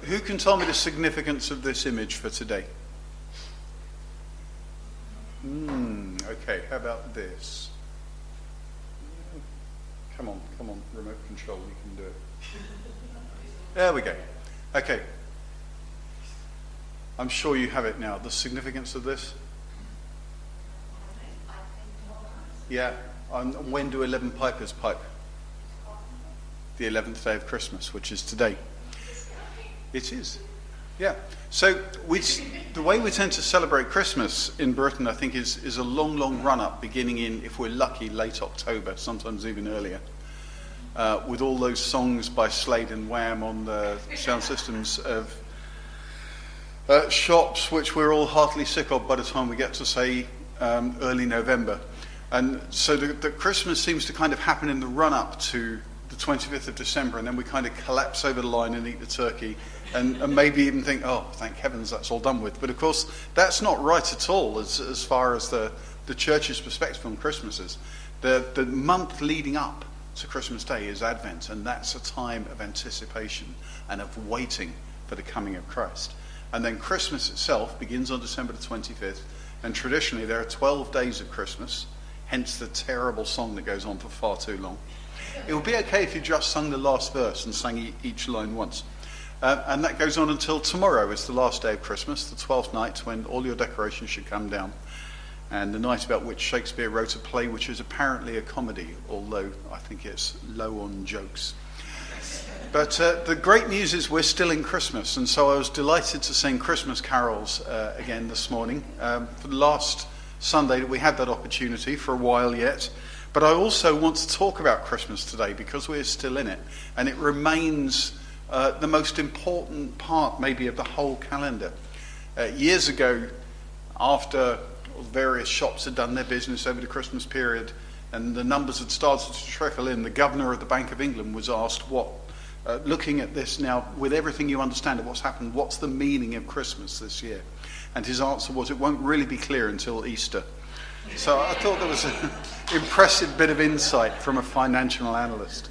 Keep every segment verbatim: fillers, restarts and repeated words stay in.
who can tell me the significance of this image for today? Hmm, okay, how about this? Come on, come on, remote control, you can do it. There we go. Okay. I'm sure you have it now. The significance of this? Yeah. Um, when do eleven pipers pipe? The eleventh day of Christmas, which is today. It is. Yeah. So we, the way we tend to celebrate Christmas in Britain, I think, is, is a long, long run-up, beginning in, if we're lucky, late October, sometimes even earlier, uh, with all those songs by Slade and Wham on the sound systems of uh, shops, which we're all heartily sick of by the time we get to, say, um, early November. And so the, the Christmas seems to kind of happen in the run-up to the twenty-fifth of December, and then we kind of collapse over the line and eat the turkey, and, and maybe even think, oh, thank heavens that's all done with. But of course, that's not right at all as, as far as the, the church's perspective on Christmas is. The, the month leading up to Christmas Day is Advent, and that's a time of anticipation and of waiting for the coming of Christ. And then Christmas itself begins on December the twenty-fifth, and traditionally there are twelve days of Christmas, hence the terrible song that goes on for far too long. It would be okay if you just sung the last verse and sang e- each line once. Uh, and that goes on until tomorrow is the last day of Christmas, the twelfth night, when all your decorations should come down. And the night about which Shakespeare wrote a play which is apparently a comedy, although I think it's low on jokes. But uh, the great news is we're still in Christmas, and so I was delighted to sing Christmas carols uh, again this morning. Um, for the last Sunday that we had that opportunity for a while yet. But I also want to talk about Christmas today because we're still in it, and it remains uh, the most important part maybe of the whole calendar. Uh, years ago, after various shops had done their business over the Christmas period and the numbers had started to trickle in, the governor of the Bank of England was asked, what, uh, looking at this now, with everything you understand of what's happened, what's the meaning of Christmas this year? And his answer was, it won't really be clear until Easter. So I thought there was an impressive bit of insight from a financial analyst.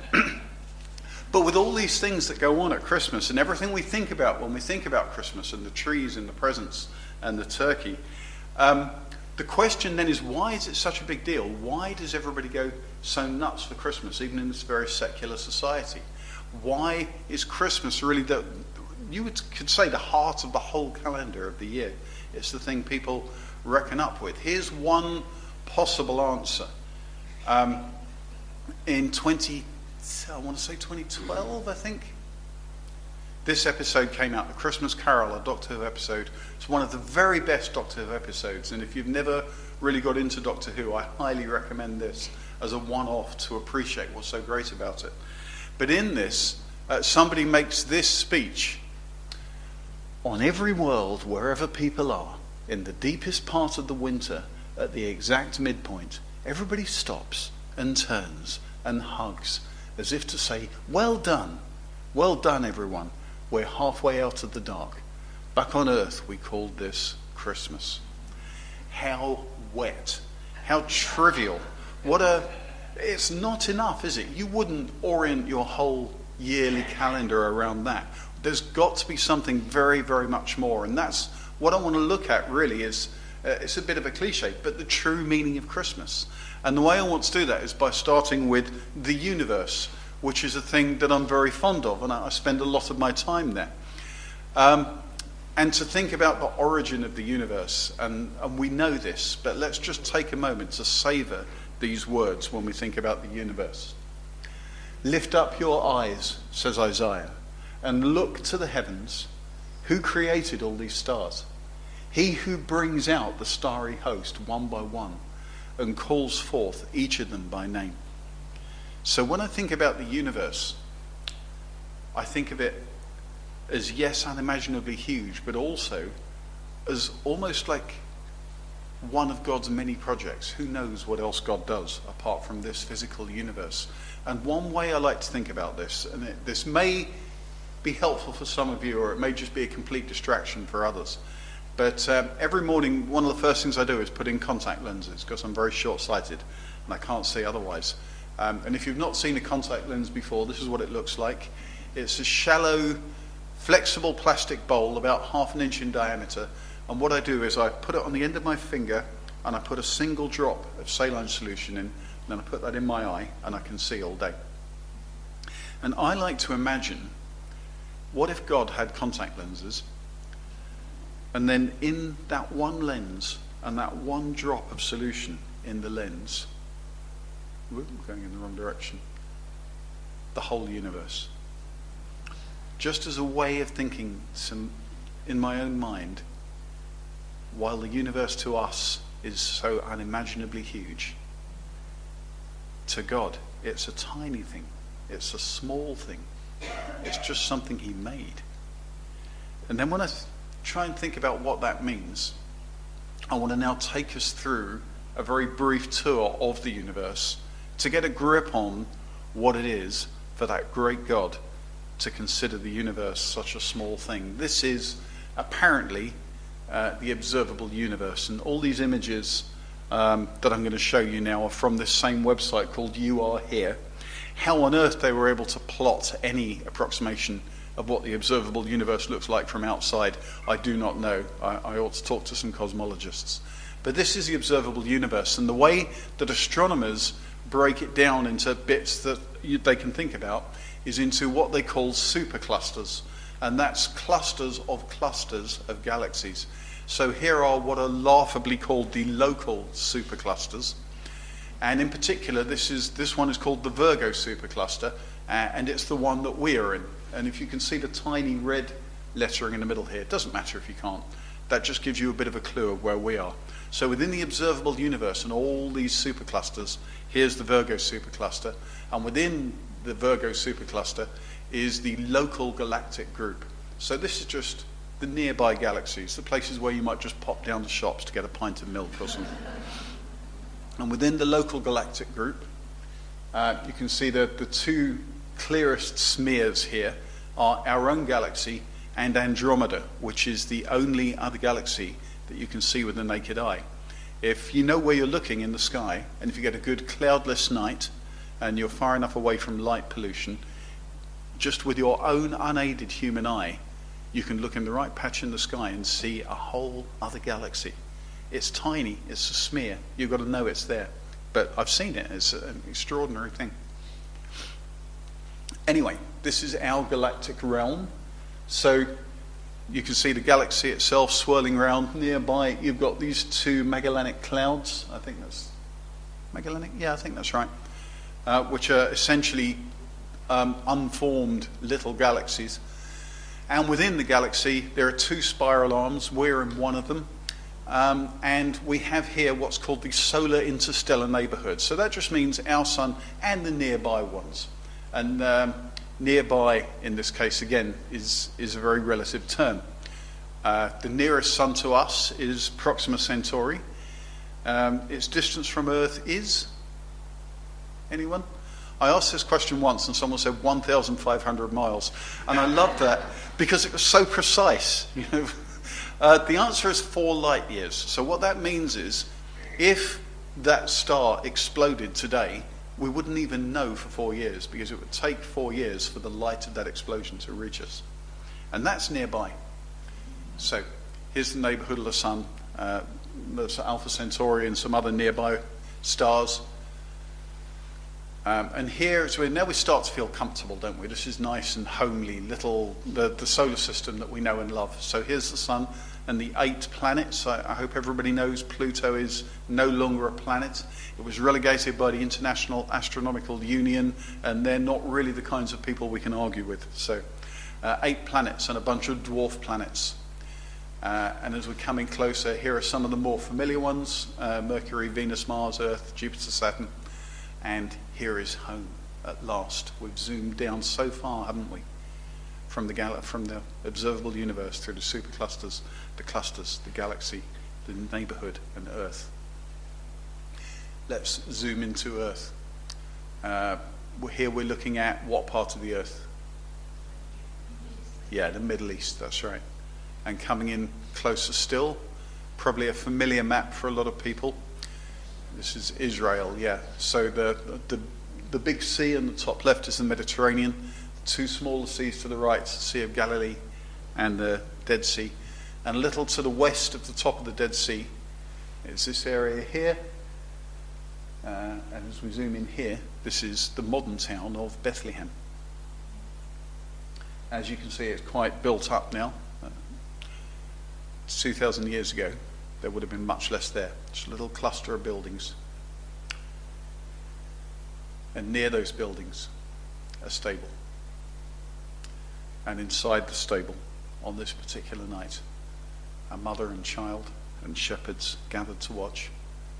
But with all these things that go on at Christmas and everything we think about when we think about Christmas and the trees and the presents and the turkey, um, the question then is, why is it such a big deal? Why does everybody go so nuts for Christmas, even in this very secular society? Why is Christmas really the, you would, could say, the heart of the whole calendar of the year? It's the thing people reckon up with. Here's one possible answer. Um, in twenty, I want to say twenty twelve, I think, this episode came out, The Christmas Carol, a Doctor Who episode. It's one of the very best Doctor Who episodes, and if you've never really got into Doctor Who, I highly recommend this as a one-off to appreciate what's so great about it. But in this, uh, somebody makes this speech: on every world, wherever people are, in the deepest part of the winter, at the exact midpoint, everybody stops and turns and hugs, as if to say, well done, well done everyone, we're halfway out of the dark. Back on Earth we called this Christmas. How wet, how trivial, what a, it's not enough, is it? You wouldn't orient your whole yearly calendar around that. There's got to be something very, very much more, and that's what I want to look at really is, uh, it's a bit of a cliche, but the true meaning of Christmas. And the way I want to do that is by starting with the universe, which is a thing that I'm very fond of, and I, I spend a lot of my time there. Um, and to think about the origin of the universe, and, and we know this, but let's just take a moment to savour these words when we think about the universe. Lift up your eyes, says Isaiah, and look to the heavens. Who created all these stars? He who brings out the starry host one by one and calls forth each of them by name. So when I think about the universe, I think of it as, yes, unimaginably huge, but also as almost like one of God's many projects. Who knows what else God does apart from this physical universe? And one way I like to think about this, and it, this may be helpful for some of you, or it may just be a complete distraction for others. But um, every morning, one of the first things I do is put in contact lenses, because I'm very short-sighted and I can't see otherwise. Um, and if you've not seen a contact lens before, this is what it looks like. It's a shallow flexible plastic bowl about half an inch in diameter, and what I do is I put it on the end of my finger and I put a single drop of saline solution in, and then I put that in my eye and I can see all day. And I like to imagine, what if God had contact lenses, and then in that one lens and that one drop of solution in the lens, whoop, going in the wrong direction, the whole universe. Just as a way of thinking some, in my own mind, while the universe to us is so unimaginably huge, to God it's a tiny thing, it's a small thing, it's just something he made. And then when I try and think about what that means, I want to now take us through a very brief tour of the universe to get a grip on what it is for that great God to consider the universe such a small thing. This is apparently uh, the observable universe, and all these images um, that I'm going to show you now are from this same website called You Are Here. How on earth they were able to plot any approximation of what the observable universe looks like from outside, I do not know. I, I ought to talk to some cosmologists. But this is the observable universe, and the way that astronomers break it down into bits that you, they can think about is into what they call superclusters, and that's clusters of clusters of galaxies. So here are what are laughably called the local superclusters, and in particular this is this one is called the Virgo supercluster, uh, and it's the one that we are in. And if you can see the tiny red lettering in the middle here, it doesn't matter if you can't, that just gives you a bit of a clue of where we are. So within the observable universe and all these superclusters, here's the Virgo supercluster, and within the Virgo supercluster is the local galactic group. So this is just the nearby galaxies, the places where you might just pop down to shops to get a pint of milk or something. And within the local galactic group, uh, you can see that the two clearest smears here are our own galaxy and Andromeda, which is the only other galaxy that you can see with the naked eye. If you know where you're looking in the sky, and if you get a good cloudless night and you're far enough away from light pollution, just with your own unaided human eye, you can look in the right patch in the sky and see a whole other galaxy. It's tiny, it's a smear, you've got to know it's there. But I've seen it, it's an extraordinary thing. Anyway, this is our galactic realm. So you can see the galaxy itself swirling around. Nearby, you've got these two Magellanic clouds. I think that's Magellanic? Yeah, I think that's right. Uh, which are essentially um, unformed little galaxies. And within the galaxy, there are two spiral arms. We're in one of them. Um, and we have here what's called the solar interstellar neighborhood. So that just means our sun and the nearby ones. And um, nearby, in this case, again, is, is a very relative term. Uh, the nearest sun to us is Proxima Centauri. Um, its distance from Earth is? Anyone? I asked this question once and someone said one thousand five hundred miles. And I loved that because it was so precise. You know, uh, the answer is four light years. So what that means is if that star exploded today, we wouldn't even know for four years because it would take four years for the light of that explosion to reach us. And that's nearby. So here's the neighborhood of the sun. Uh, there's Alpha Centauri and some other nearby stars. Um, and here is where now we start to feel comfortable, don't we? This is nice and homely, little, the, the solar system that we know and love. So here's the sun and the eight planets. I, I hope everybody knows Pluto is no longer a planet. It was relegated by the International Astronomical Union, and they're not really the kinds of people we can argue with. So uh, eight planets and a bunch of dwarf planets. Uh, and as we're coming closer, here are some of the more familiar ones: uh, Mercury, Venus, Mars, Earth, Jupiter, Saturn. And here is home at last. We've zoomed down so far, haven't we? From the gal- from the observable universe through the superclusters, the clusters, the galaxy, the neighborhood, and Earth. Let's zoom into Earth. Uh, here we're looking at what part of the Earth? Yeah, the Middle East, that's right. And coming in closer still, probably a familiar map for a lot of people. This is Israel, yeah. So the, the the big sea in the top left is the Mediterranean. Two smaller seas to the right, Sea of Galilee and the Dead Sea. And a little to the west of the top of the Dead Sea is this area here. Uh, and as we zoom in here, this is the modern town of Bethlehem. As you can see, it's quite built up now. Uh, two thousand years ago, there would have been much less there. Just a little cluster of buildings. And near those buildings, a stable. And inside the stable, on this particular night, a mother and child and shepherds gathered to watch.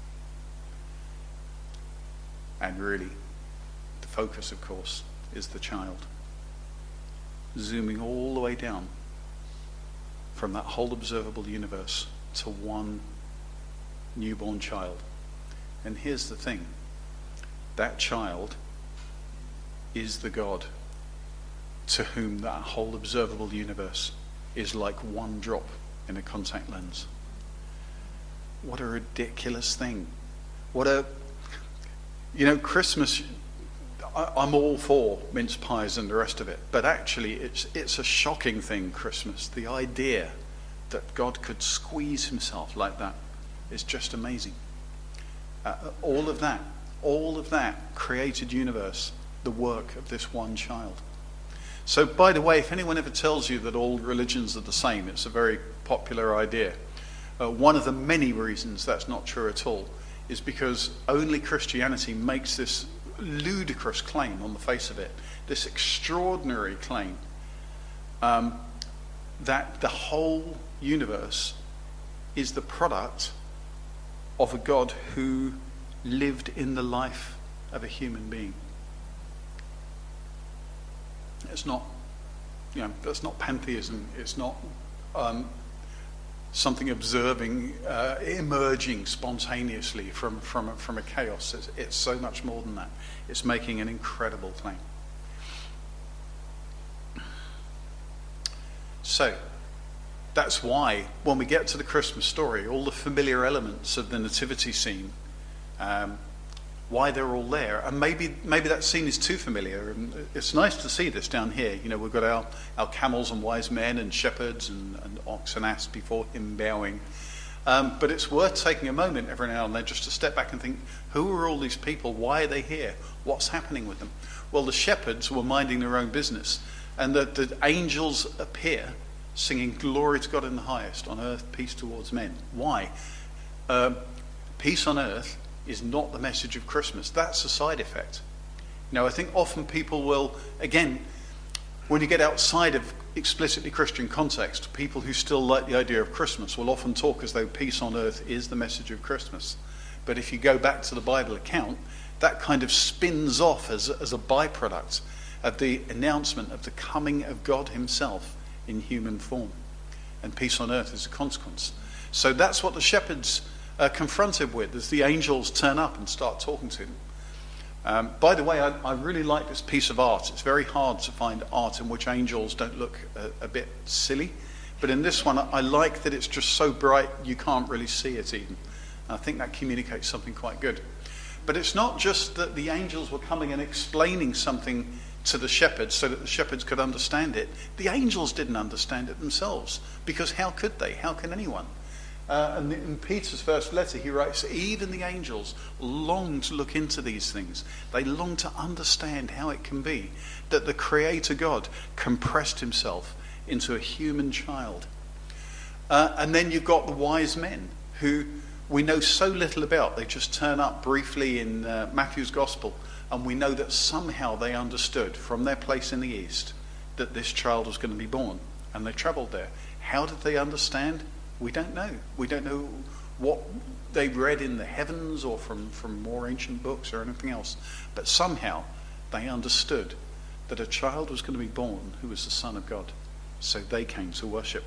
And really, the focus, of course, is the child. Zooming all the way down from that whole observable universe to one newborn child. And here's the thing. That child is the God to whom that whole observable universe is like one drop in a contact lens. What a ridiculous thing. What a... You know, Christmas... I'm all for mince pies and the rest of it, but actually it's it's a shocking thing, Christmas. The idea that God could squeeze himself like that is just amazing. Uh, all of that, all of that created universe, the work of this one child. So, by the way, if anyone ever tells you that all religions are the same, it's a very popular idea. Uh, one of the many reasons that's not true at all is because only Christianity makes this ludicrous claim on the face of it, this extraordinary claim um, that the whole universe is the product of a God who lived in the life of a human being. It's not, you know, that's not pantheism. It's not um, something observing, uh, emerging spontaneously from from a, from a chaos. It's, it's so much more than that. It's making an incredible claim. So, that's why when we get to the Christmas story, all the familiar elements of the nativity scene, um, why they're all there, and maybe maybe that scene is too familiar. And it's nice to see this down here. You know, we've got our, our camels and wise men and shepherds and, and ox and ass before him bowing. Um, but it's worth taking a moment every now and then just to step back and think, who are all these people? Why are they here? What's happening with them? Well, the shepherds were minding their own business, and the, the angels appear singing glory to God in the highest, on earth peace towards men. Why? Um, peace on earth is not the message of Christmas. That's a side effect. Now, I think often people will, again, when you get outside of explicitly Christian context, people who still like the idea of Christmas will often talk as though peace on earth is the message of Christmas. But if you go back to the Bible account, that kind of spins off as, as a byproduct of the announcement of the coming of God himself in human form. And peace on earth is a consequence. So that's what the shepherds are confronted with as the angels turn up and start talking to them. Um, by the way, I, I really like this piece of art. It's very hard to find art in which angels don't look a, a bit silly. But in this one, I, I like that it's just so bright you can't really see it even. And I think that communicates something quite good. But it's not just that the angels were coming and explaining something to the shepherds so that the shepherds could understand it. The angels didn't understand it themselves, because how could they? How can anyone? Uh, and in Peter's first letter, he writes, even the angels long to look into these things. They long to understand how it can be that the Creator God compressed himself into a human child. Uh, and then you've got the wise men, who we know so little about. They just turn up briefly in uh, Matthew's Gospel, and we know that somehow they understood from their place in the east that this child was going to be born, and they travelled there. How did they understand? We don't know. We don't know what they read in the heavens or from, from more ancient books or anything else. But somehow they understood that a child was going to be born who was the Son of God. So they came to worship.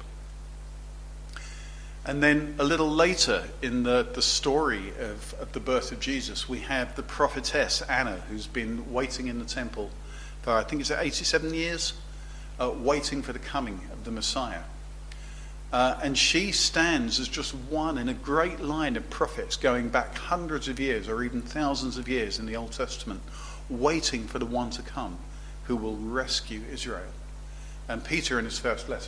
And then a little later in the, the story of, of the birth of Jesus, we have the prophetess Anna, who's been waiting in the temple for, I think it's eighty-seven years, uh, waiting for the coming of the Messiah. Uh, and she stands as just one in a great line of prophets going back hundreds of years or even thousands of years in the Old Testament, waiting for the one to come who will rescue Israel. And Peter, in his first letter,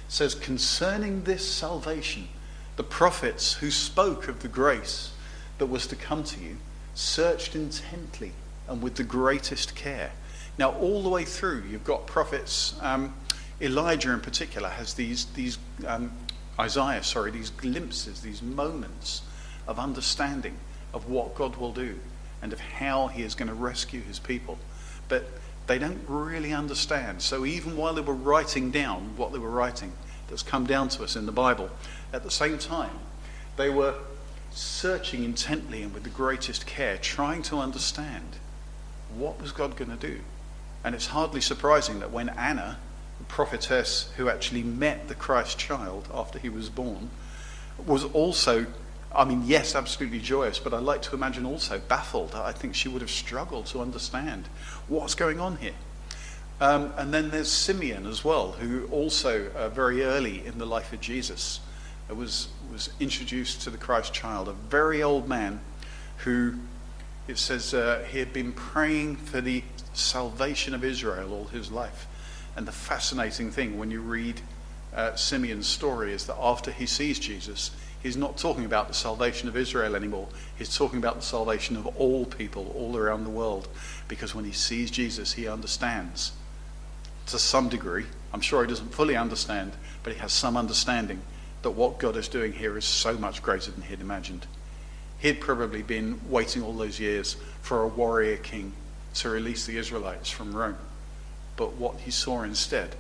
says, concerning this salvation, the prophets who spoke of the grace that was to come to you searched intently and with the greatest care. Now, all the way through, you've got prophets. Um, Elijah, in particular, has these these um, Isaiah, sorry, these glimpses, these moments of understanding of what God will do and of how He is going to rescue His people. But they don't really understand. So even while they were writing down what they were writing, that's come down to us in the Bible, at the same time, they were searching intently and with the greatest care, trying to understand what was God going to do. And it's hardly surprising that when Anna, the prophetess who actually met the Christ child after he was born, was also, I mean, yes, absolutely joyous, but I like to imagine also baffled. I think she would have struggled to understand what's going on here. Um, and then there's Simeon as well, who also uh, very early in the life of Jesus was was introduced to the Christ child, a very old man who, it says, uh, he had been praying for the salvation of Israel all his life. And the fascinating thing when you read uh, Simeon's story is that after he sees Jesus, he's not talking about the salvation of Israel anymore. He's talking about the salvation of all people all around the world. Because when he sees Jesus, he understands to some degree. I'm sure he doesn't fully understand, but he has some understanding that what God is doing here is so much greater than he'd imagined. He'd probably been waiting all those years for a warrior king to release the Israelites from Rome. But what he saw instead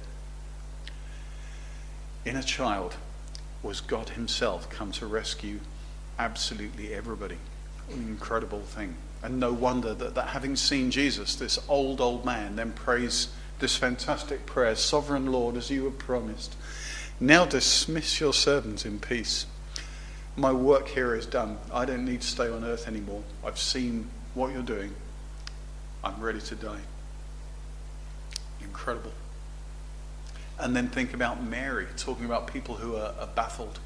in a child was God himself come to rescue absolutely everybody. An incredible thing. And no wonder that, that having seen Jesus, this old, old man, then prays this fantastic prayer, Sovereign Lord, as you have promised, now dismiss your servant in peace. My work here is done. I don't need to stay on earth anymore. I've seen what you're doing. I'm ready to die. Incredible. And then think about Mary, talking about people who are, are baffled.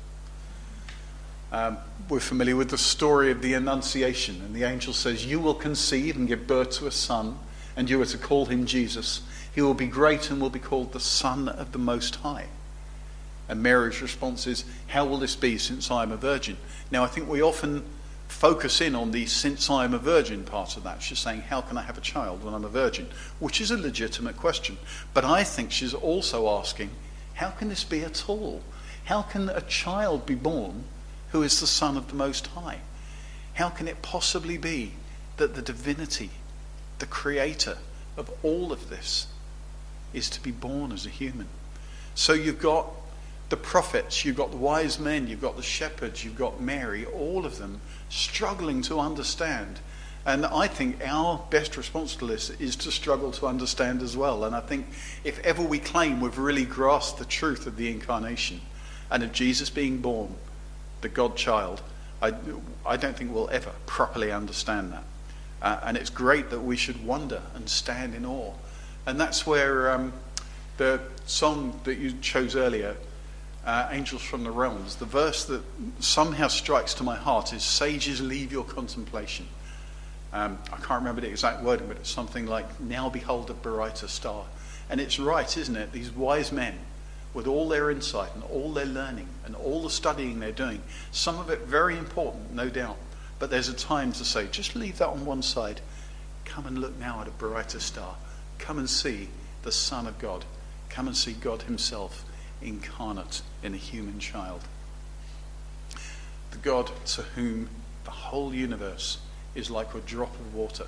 Um, we're familiar with the story of the Annunciation, and the angel says, you will conceive and give birth to a son, and you are to call him Jesus. He will be great and will be called the Son of the Most High. And Mary's response is, how will this be since I am a virgin? Now, I think we often focus in on the since I am a virgin part of that. She's saying, how can I have a child when I'm a virgin? Which is a legitimate question. But I think she's also asking, how can this be at all? How can a child be born who is the Son of the Most High? How can it possibly be that the divinity, the creator of all of this, is to be born as a human? So you've got the prophets, you've got the wise men, you've got the shepherds, you've got Mary, all of them struggling to understand. And I think our best response to this is to struggle to understand as well. And I think if ever we claim we've really grasped the truth of the incarnation and of Jesus being born, the God child, I, I don't think we'll ever properly understand that. Uh, and it's great that we should wonder and stand in awe. And that's where um, the song that you chose earlier, Uh, Angels from the Realms, the verse that somehow strikes to my heart is, sages leave your contemplation. Um, I can't remember the exact wording, but it's something like, now behold a brighter star. And it's right, isn't it? These wise men, with all their insight and all their learning and all the studying they're doing, some of it very important, no doubt, but there's a time to say, just leave that on one side. Come and look now at a brighter star. Come and see the Son of God. Come and see God himself incarnate in a human child. The God to whom the whole universe is like a drop of water,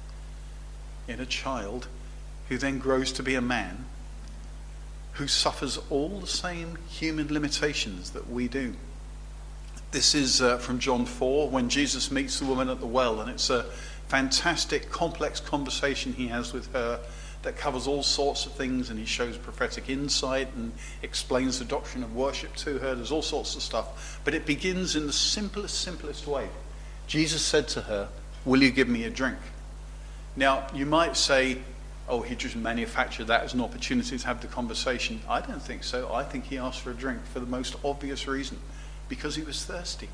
in a child who then grows to be a man who suffers all the same human limitations that we do. This is uh, from John four, when Jesus meets the woman at the well, and it's a fantastic, complex conversation he has with her that covers all sorts of things, and he shows prophetic insight and explains the doctrine of worship to her. There's all sorts of stuff. But it begins in the simplest, simplest way. Jesus said to her, will you give me a drink? Now, you might say, oh, he just manufactured that as an opportunity to have the conversation. I don't think so. I think he asked for a drink for the most obvious reason, because he was thirsty.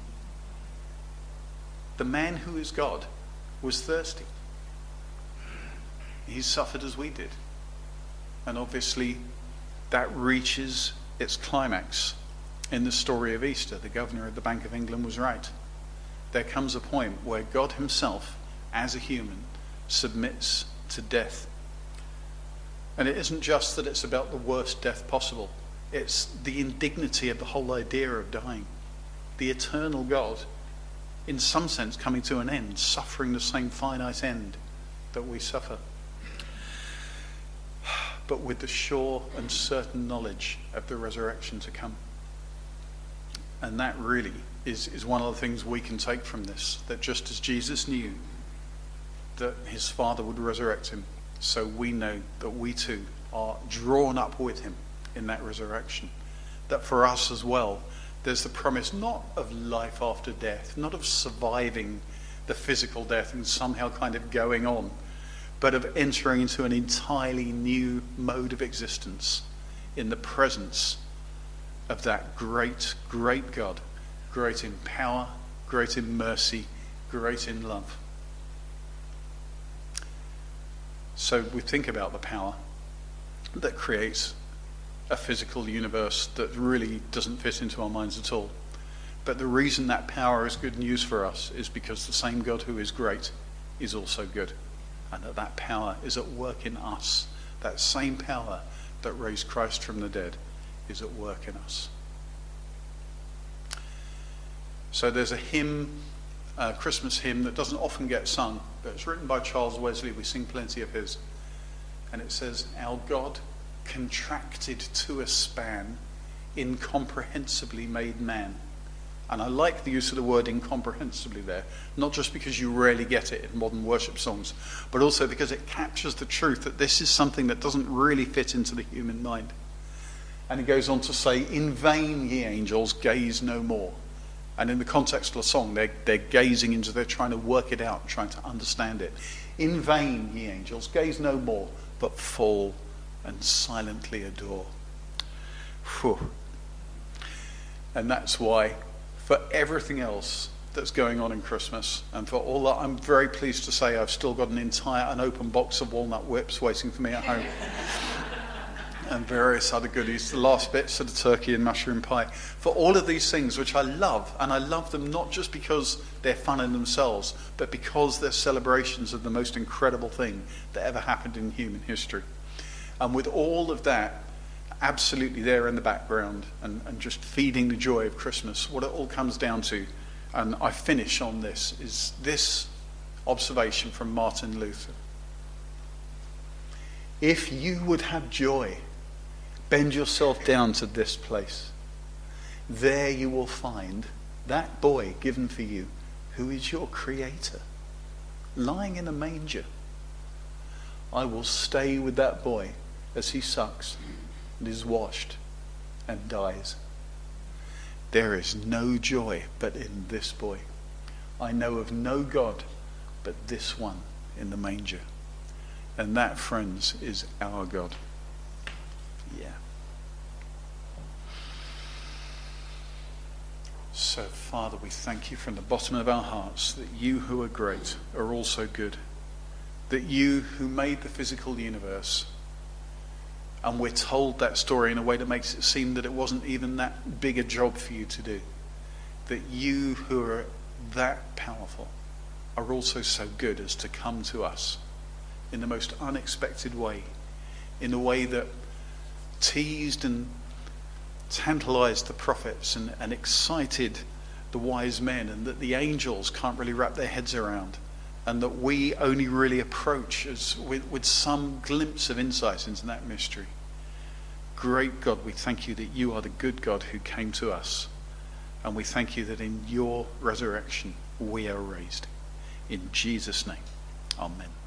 The man who is God was thirsty. He suffered as we did. And obviously that reaches its climax in the story of Easter. The governor of the Bank of England was right. There comes a point where God himself, as a human, submits to death. And it isn't just that it's about the worst death possible. It's the indignity of the whole idea of dying. The eternal God, in some sense, coming to an end, suffering the same finite end that we suffer, but with the sure and certain knowledge of the resurrection to come. And that really is, is one of the things we can take from this, that just as Jesus knew that his Father would resurrect him, so we know that we too are drawn up with him in that resurrection. That for us as well, there's the promise not of life after death, not of surviving the physical death and somehow kind of going on, but of entering into an entirely new mode of existence in the presence of that great, great God, great in power, great in mercy, great in love. So we think about the power that creates a physical universe that really doesn't fit into our minds at all. But the reason that power is good news for us is because the same God who is great is also good. And that that power is at work in us. That same power that raised Christ from the dead is at work in us. So there's a hymn, a Christmas hymn that doesn't often get sung, but it's written by Charles Wesley. We sing plenty of his. And it says, "Our God, contracted to a span, incomprehensibly made man." And I like the use of the word incomprehensibly there, not just because you rarely get it in modern worship songs, but also because it captures the truth that this is something that doesn't really fit into the human mind. And it goes on to say, "In vain, ye angels, gaze no more." And in the context of the song, they're, they're gazing into, they're trying to work it out, trying to understand it. "In vain, ye angels, gaze no more, but fall and silently adore." Whew. And that's why, for everything else that's going on in Christmas, and for all that, I'm very pleased to say I've still got an entire, an open box of walnut whips waiting for me at home. And various other goodies, the last bits of the turkey and mushroom pie. For all of these things, which I love, and I love them not just because they're fun in themselves, but because they're celebrations of the most incredible thing that ever happened in human history. And with all of that absolutely there in the background and, and just feeding the joy of Christmas, what it all comes down to, and I finish on this, is this observation from Martin Luther. "If you would have joy, bend yourself down to this place. There you will find that boy given for you, who is your Creator, lying in a manger. I will stay with that boy as he sucks and is washed and dies. There is no joy but in this boy. I know of no God but this one in the manger." And that, friends, is our God. Yeah. So, Father, we thank you from the bottom of our hearts that you who are great are also good. That you who made the physical universe, and we're told that story in a way that makes it seem that it wasn't even that big a job for you to do. That you who are that powerful are also so good as to come to us in the most unexpected way, in a way that teased and tantalized the prophets and, and excited the wise men, and that the angels can't really wrap their heads around, and that we only really approach as with, with some glimpse of insight into that mystery. Great God, we thank you that you are the good God who came to us, and we thank you that in your resurrection we are raised. In Jesus' name, amen.